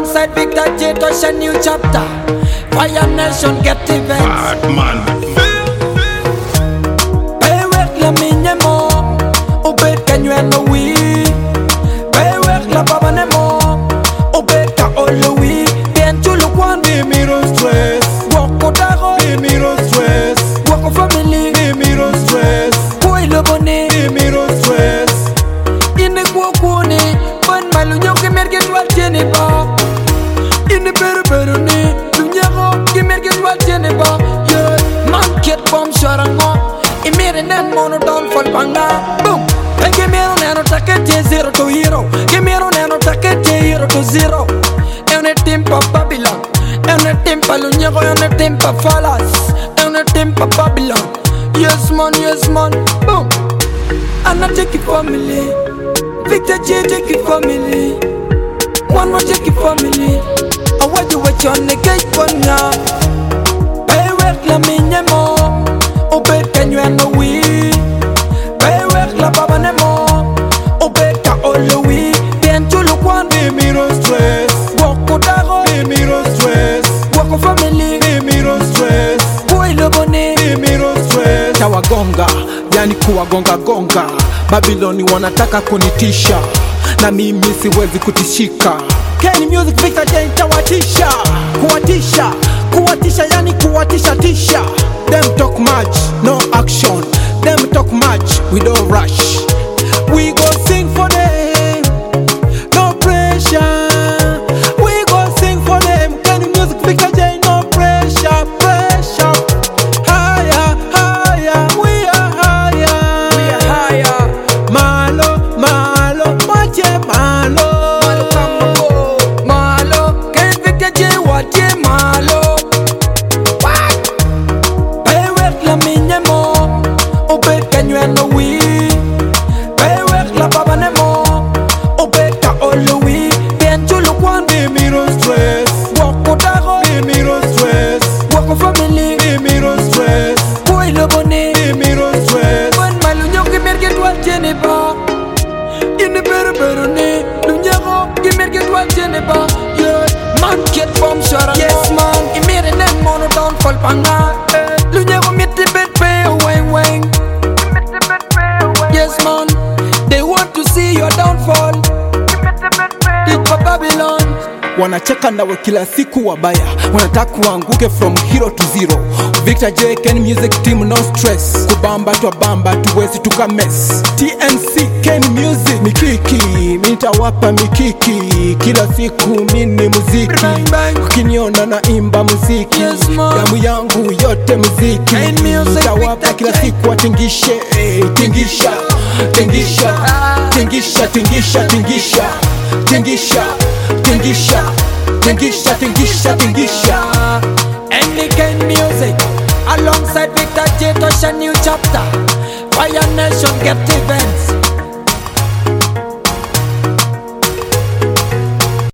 Alongside Victor J, touch a new chapter. Fire Nation get events. Bad man. Pay work la minye mo. Ubed ka nywe no we. Pay work la baba ne mo. Ubed ka olo we. Bien chulu kwan. Be me no stress. Wako dago. Be me no stress. Wako family. Be me no stress. Koi lo bone. Be me no stress. Ine kwa kone. Ban malu nyoke merge twal jene ba. Ine beru ne. Dunyago ki merge twal jene ba. Yeah. Man ket bom sharango. Imere nen mono down fall panga. Boom. Give me a nano take 0 to hero. Give me a nano take 0 to 0. En el tiempo Babylon. En el tiempo Luñego. En el tiempo Falas. En el tiempo Babylon. Yes man. Boom. Anna take it family. Victor J take it family. One more take it family. I want you with your nigga one now. Pay work la minye mo. Obey can you and no we. Pay work la baba ne mo. Obey ka olo we. Bien chulu kwan. Be me no stress. Wako dago. Be me no stress. Wako family. Be me no stress. Koi lo bone. Be me no stress. Tawagonga, yani kuwagonga. Babiloni wanataka kunitisha, na mimi siwezi kutishika. Kenny Music Victor J tawatisha, kuwatisha yani kuwatisha. Them talk much, no action. Them talk much, we don't rush. We go sing for them, no pressure. We go sing for them. Kenny Music Victor J, no pressure. Higher, we are higher. Malo, wache malo. Malo kambo. Malo. Can't Victor J wache malo. What? Pay work la minye mo. Obey ka nywe no we. Pay work la baba ne mo. Obey ka olo we. Bien chulu kwan. Be me no stress. Wako dago. Be me no stress. Wako family. Be me no stress. Koi lo bone. Be me no stress. Ban malu nyoke merge twal jene ba. Ine beru ne. Lunyago ki merge twal jene ba. Yeah. Man get bomb shara. Yes man. Imere nen mono down fall panga. Lunyago mitti bet pay wang. Yes man. They want to see your downfall. It's for Babylon. Wanacheka nawe kila siku wabaya, wanataka kuanguke from hero to zero. Victor J, Kenny Music team, no stress. Kubamba twabamba tuwezi tukamess. TNC, Kenny Music, mikiki nitawapa mikiki. Kila siku mini muziki, ukiniona na imba muziki. Yes, man. Damu yangu yote muziki. Kenny Music, nitawapa Victor kila J. siku watingishe. Tingisha. Any kind music. Alongside Victor J, touch a new chapter. Fire Nation get events.